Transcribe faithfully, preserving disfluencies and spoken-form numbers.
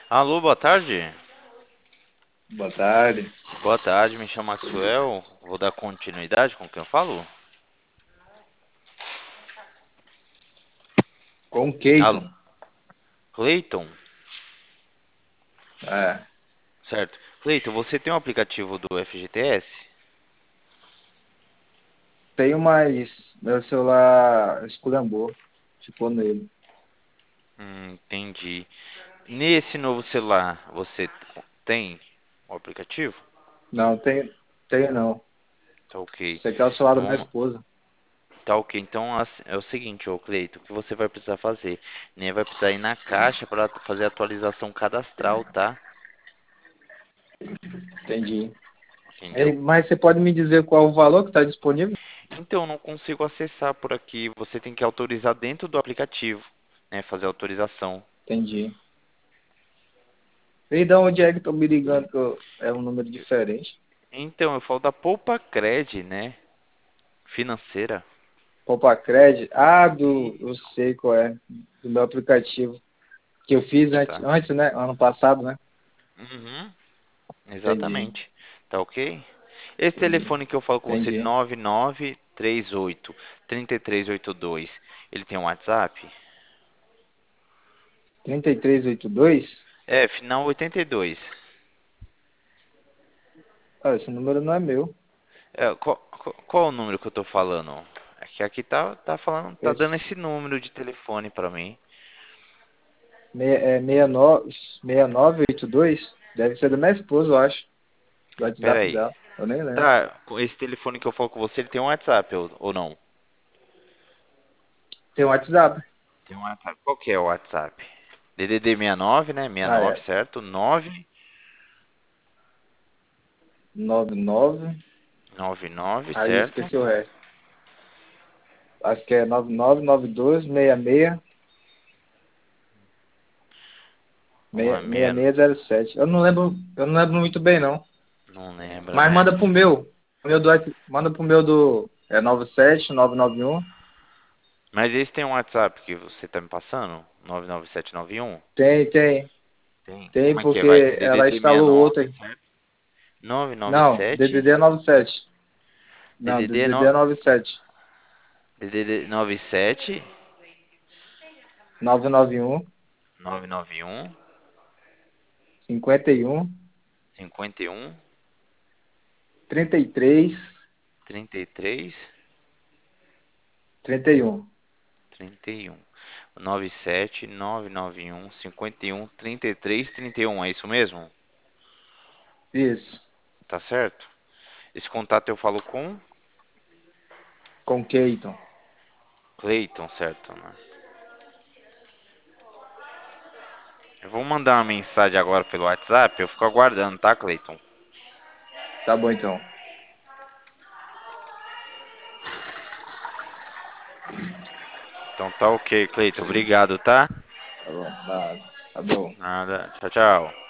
Alô, boa tarde. Boa tarde. Boa tarde, me chamo Maxwell. Vou dar continuidade com quem eu falo. Com o Alô, Keyton. Cleiton, É, certo? Cleiton, você tem um aplicativo do F G T S? tenho mais. Meu celular esculhambou. Ficou nele. Hum, entendi. Nesse novo celular, você tem o aplicativo? Não, tenho, tenho não. Tá ok. Esse aqui é o celular da minha Então, esposa. tá ok. Então as- é o seguinte, ô Cleiton, o que você vai precisar fazer? Nem vai precisar ir na caixa para fazer a atualização cadastral, tá? Entendi. Ei, Entendeu? mas você pode me dizer qual o valor que está disponível? Então, eu não consigo acessar por aqui. Você tem que autorizar dentro do aplicativo, né? Fazer autorização. Entendi. E de onde é que estão me ligando? Que eu- é um número diferente. Então, eu falo da Poupa Cred, né? Financeira. Poupa Cred. Ah, do, eu Isso. sei qual é. Do meu aplicativo. Que eu fiz antes, Tá. antes, né? Ano passado, né? Uhum, Entendi. exatamente. Tá ok? Esse Entendi. telefone que eu falo com você, Entendi. nove nove três oito, três três oito dois, ele tem um WhatsApp? trinta e três oitenta e dois. É, final oitenta e dois. Ah, esse número não é meu. É, qual, qual, qual é o número que eu tô falando? É que aqui tá, tá falando, tá dando Esse esse número de telefone pra mim. meia- é sessenta e nove, sessenta e nove oitenta e dois. Deve ser da minha esposa, eu acho. Do Pera WhatsApp aí. dela. Eu nem lembro. Tá, com esse telefone que eu falo com você, ele tem um WhatsApp ou, ou não? Tem um WhatsApp. Tem um WhatsApp. Qual que é o WhatsApp? D D D sessenta e nove, né? Ah, sessenta e nove, é. certo? nove Nove nove. nove nove, Aí eu certo? esqueci o resto. Acho que é nove nove nove dois seis seis Ou é seis meia... seis zero sete. Eu não lembro, eu não lembro muito bem, não. Não lembra, Mas né? manda pro meu. O meu do, Whats- manda pro meu do. É nove sete nove nove um. Mas esse tem um WhatsApp que você tá me passando? nove nove sete nove um? Tem, tem. Tem. Tem Como é que é? Vai. porque ela D D D instalou sessenta e nove, outra. certo? Não, nove nove sete, D D D nove sete. Não, D D D no... D D D nove sete. D D D nove sete nove nove um nove nove um cinquenta e um cinquenta e um trinta e três trinta e três trinta e um. trinta e um. nove sete nove nove um cinquenta e um trinta e três trinta e um, é isso mesmo? Isso. Tá certo? Esse contato eu falo com Com Keyton. Cleiton, certo, né? Eu vou mandar uma mensagem agora pelo WhatsApp, eu fico aguardando, tá, Cleiton? Tá bom então. Então tá ok, Cleiton. Obrigado, tá? Tá bom. Nada. Tá bom. Nada. Tchau, tchau.